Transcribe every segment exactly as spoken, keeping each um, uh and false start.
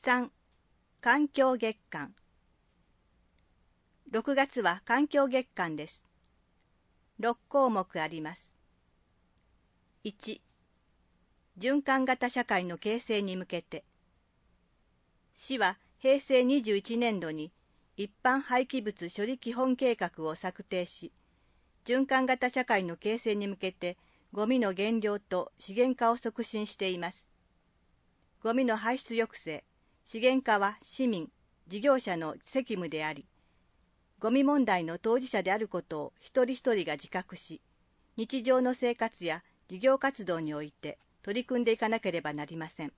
さん、環境月間。ろくがつは環境月間です。ろっこうもくあります。いち、循環型社会の形成に向けて。市はへいせいにじゅういちねんどに一般廃棄物処理基本計画を策定し、循環型社会の形成に向けてゴミの減量と資源化を促進しています。ゴミの排出抑制、資源化は市民、事業者の責務であり、ゴミ問題の当事者であることを一人一人が自覚し、日常の生活や事業活動において取り組んでいかなければなりません。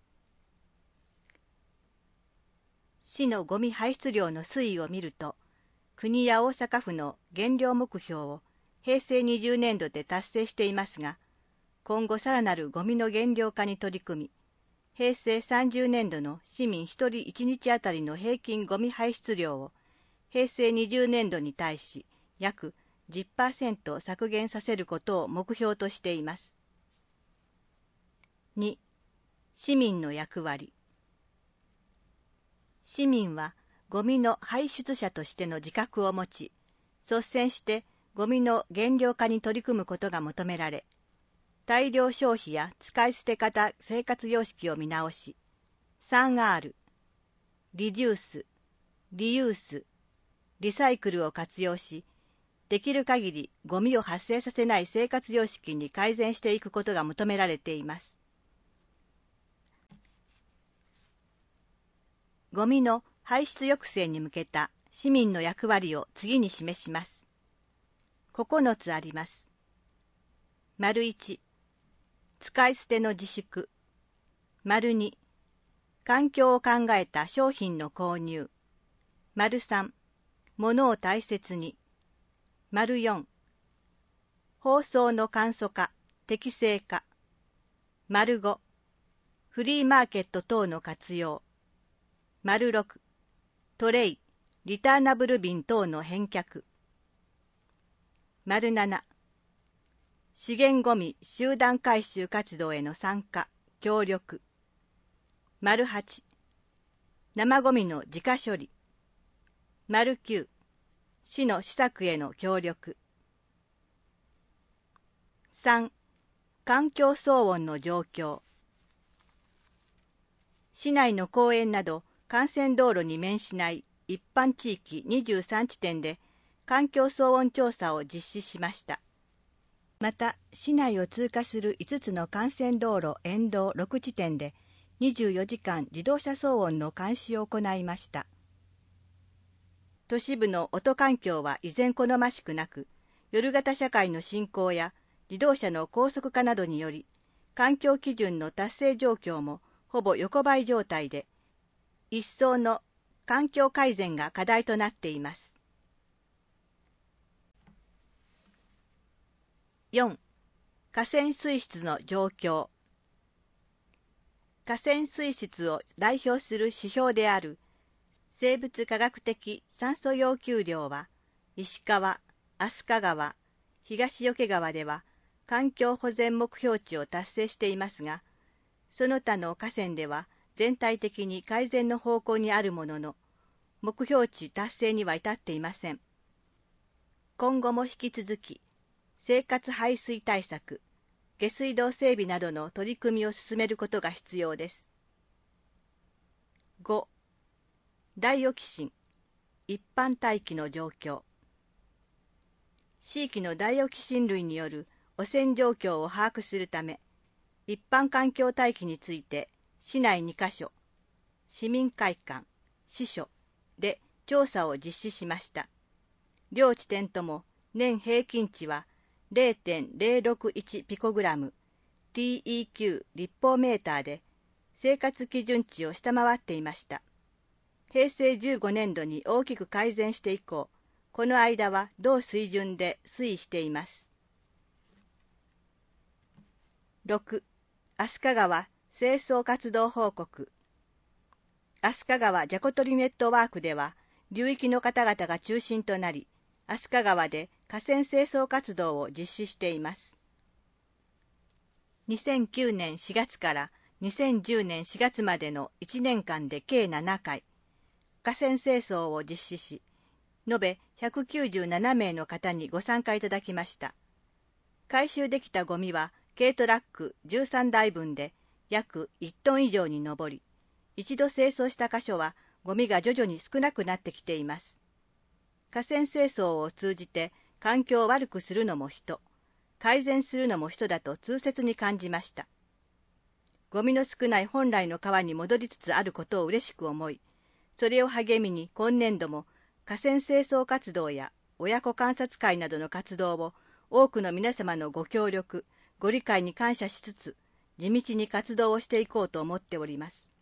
市のゴミ排出量の推移を見ると、国や大阪府の減量目標をへいせいにじゅうねんどで達成していますが、今後さらなるゴミの減量化に取り組み、へいせいさんじゅうねんどの市民ひとりいちにちあたりの平均ゴミ排出量をへいせいにじゅうねんどに対し約 じゅっパーセント 削減させることを目標としています。に、市民の役割。市民はゴミの排出者としての自覚を持ち、率先してゴミの減量化に取り組むことが求められ、大量消費や使い捨て型生活様式を見直し、スリーアール、リデュース、リユース、リサイクルを活用し、できる限りゴミを発生させない生活様式に改善していくことが求められています。ゴミの排出抑制に向けた市民の役割を次に示します。ここのつあります。丸いち、使い捨ての自粛。丸に、環境を考えた商品の購入。丸さん、物を大切に。丸よん、包装の簡素化、適正化。丸ご、フリーマーケット等の活用。丸ろく、トレイ、リターナブル瓶等の返却。丸なな、資源ごみ集団回収活動への参加、協力。丸はち、生ごみの自家処理。丸きゅう、市の施策への協力。さん、環境騒音の状況。市内の公園など幹線道路に面しない一般地域にじゅうさんちてんで環境騒音調査を実施しました。また、市内を通過するいつつの幹線道路沿道ろくちてんでにじゅうよじかん自動車騒音の監視を行いました。都市部の音環境は依然好ましくなく、夜型社会の進行や自動車の高速化などにより、環境基準の達成状況もほぼ横ばい状態で、一層の環境改善が課題となっています。よん、河川水質の状況。河川水質を代表する指標である生物化学的酸素要求量は、石川、飛鳥川、東桶川では環境保全目標値を達成していますが、その他の河川では全体的に改善の方向にあるものの、目標値達成には至っていません。今後も引き続き、生活排水対策、下水道整備などの取り組みを進めることが必要です。ご、ダイオキシン、一般大気の状況。地域のダイオキシン類による汚染状況を把握するため、一般環境大気について市内にかしょ、市民会館、市所で調査を実施しました。両地点とも年平均値は ゼロてんゼロろくいち ピコグラム、ティーイーキュー 立方メーターで生活基準値を下回っていました。へいせいじゅうごねんどに大きく改善して以降、この間は同水準で推移しています。ろく、飛鳥川清掃活動報告。飛鳥川じゃこ取りネットワークでは、流域の方々が中心となり、飛鳥川で河川清掃活動を実施しています。にせんきゅうねんしがつからにせんじゅうねんしがつまでのいちねんかんで計ななかい、河川清掃を実施し、延べひゃくきゅうじゅうななめいの方にご参加いただきました。回収できたゴミは軽トラックじゅうさんだいぶんで約いちトン以上に上り、一度清掃した箇所はゴミが徐々に少なくなってきています。河川清掃を通じて環境を悪くするのも人、改善するのも人だと痛切に感じました。ゴミの少ない本来の川に戻りつつあることを嬉しく思い、それを励みに今年度も河川清掃活動や親子観察会などの活動を多くの皆様のご協力、ご理解に感謝しつつ、地道に活動をしていこうと思っております。